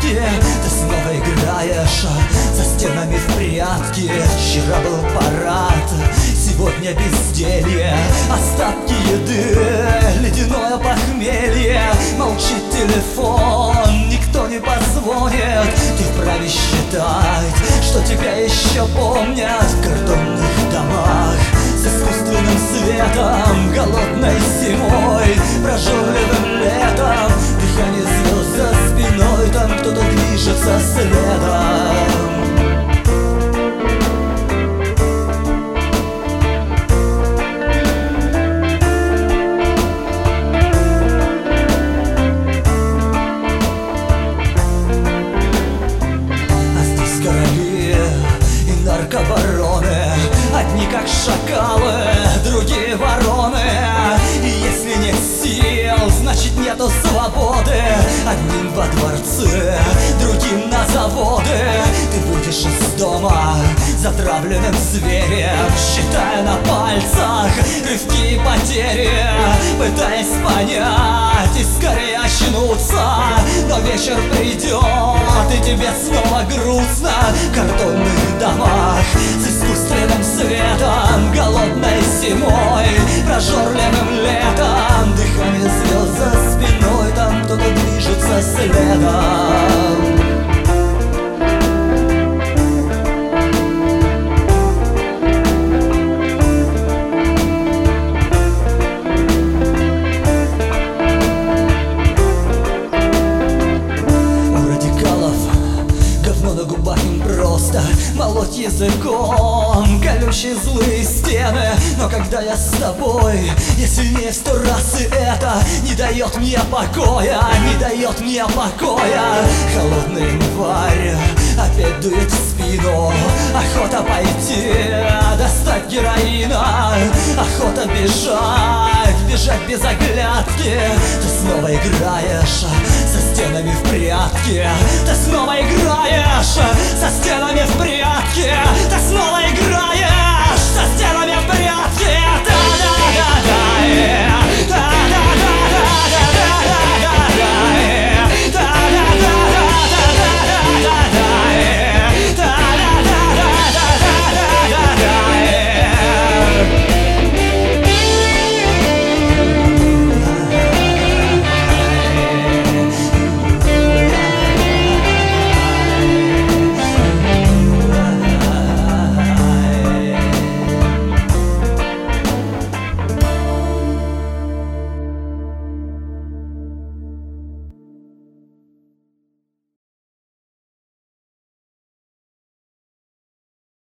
прятки. Ты снова играешь за стенами в прятки. Вчера был парад, сегодня безделье, остатки еды, ледяное похмелье. Молчит телефон, никто не позвонит. Ты вправе считать, что тебя еще помнят в картонных домах с искусственным светом, голодной зимой, прожорливым летом, дыхание звезд за спиной, там кто-то движется следом. Наркобароны, одни как шакалы, другие вороны. И если нет сил, значит нету свободы. Одним во дворцы, другим на заводы. Ты выйдешь из дома затравленным зверем, считая на пальцах рывки и потери, пытаясь понять и скорее очнуться. Но вечер придет, и тебе снова грустно в картонных домах с искусственным светом, голодной зимой, прожорливым летом, дыхание звезд за спиной, там кто-то движется следом. На губах им просто молоть языком колючие злые стены. Но когда я с тобой, я сильнее в 100 раз, и это не дает мне покоя, не дает мне покоя. Холодный январь опять дует в спину, охота пойти достать героина, охота бежать, бежать без оглядки. Ты снова играешь со стенами в прятки. Ты снова играешь со стенами в прятки.